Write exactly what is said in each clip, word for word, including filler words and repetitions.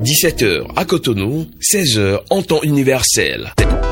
dix-sept heures à Cotonou, seize heures en temps universel.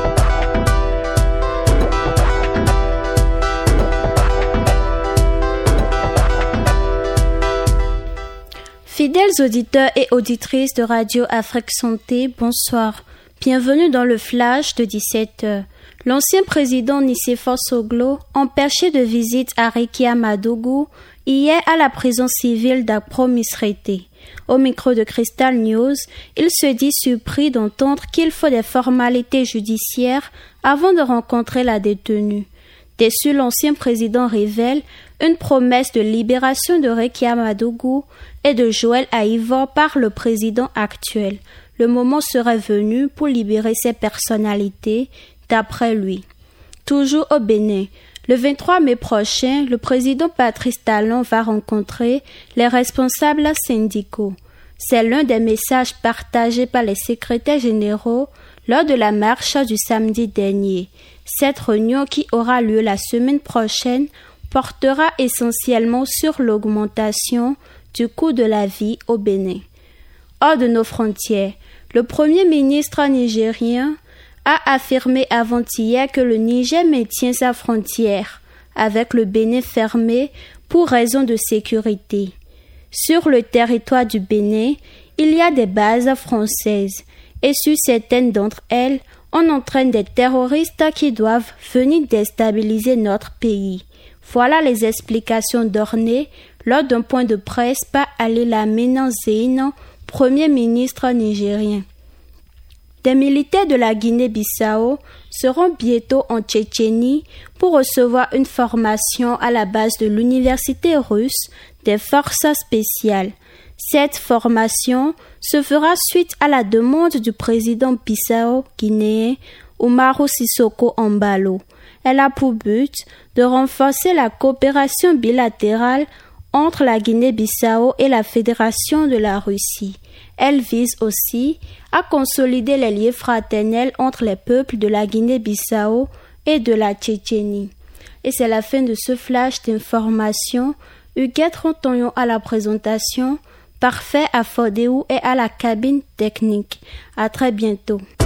Fidèles auditeurs et auditrices de Radio Afrique Santé, bonsoir. Bienvenue dans le flash de dix-sept heures. L'ancien président Nicéphore Soglo, empêché de visite à Rekiamadougou, hier à la prison civile d'Akpro-Misrété. Au micro de Crystal News, il se dit surpris d'entendre qu'il faut des formalités judiciaires avant de rencontrer la détenue. Déçu, l'ancien président révèle une promesse de libération de Rekiamadougou et de Joël Aïvor par le président actuel. Le moment serait venu pour libérer ces personnalités, d'après lui. Toujours au Bénin, le vingt-trois mai prochain, le président Patrice Talon va rencontrer les responsables syndicaux. C'est l'un des messages partagés par les secrétaires généraux lors de la marche du samedi dernier. Cette réunion, qui aura lieu la semaine prochaine, portera essentiellement sur l'augmentation du coût de la vie au Bénin. Hors de nos frontières, le Premier ministre nigérien a affirmé avant-hier que le Niger maintient sa frontière avec le Bénin fermée pour raison de sécurité. Sur le territoire du Bénin, il y a des bases françaises et sur certaines d'entre elles, on entraîne des terroristes qui doivent venir déstabiliser notre pays. Voilà les explications d'Orné lors d'un point de presse par Ali Lamine Zeine, Premier ministre nigérien. Des militaires de la Guinée-Bissau seront bientôt en Tchétchénie pour recevoir une formation à la base de l'université russe des forces spéciales. Cette formation se fera suite à la demande du président bissau-guinéen Umaru Sissoko Embalo. Elle a pour but de renforcer la coopération bilatérale entre la Guinée-Bissau et la Fédération de la Russie. Elle vise aussi à consolider les liens fraternels entre les peuples de la Guinée-Bissau et de la Tchétchénie. Et c'est la fin de ce flash d'information. Huguette Rontonyon à la présentation, Parfait à Fodéou et à la cabine technique. À très bientôt.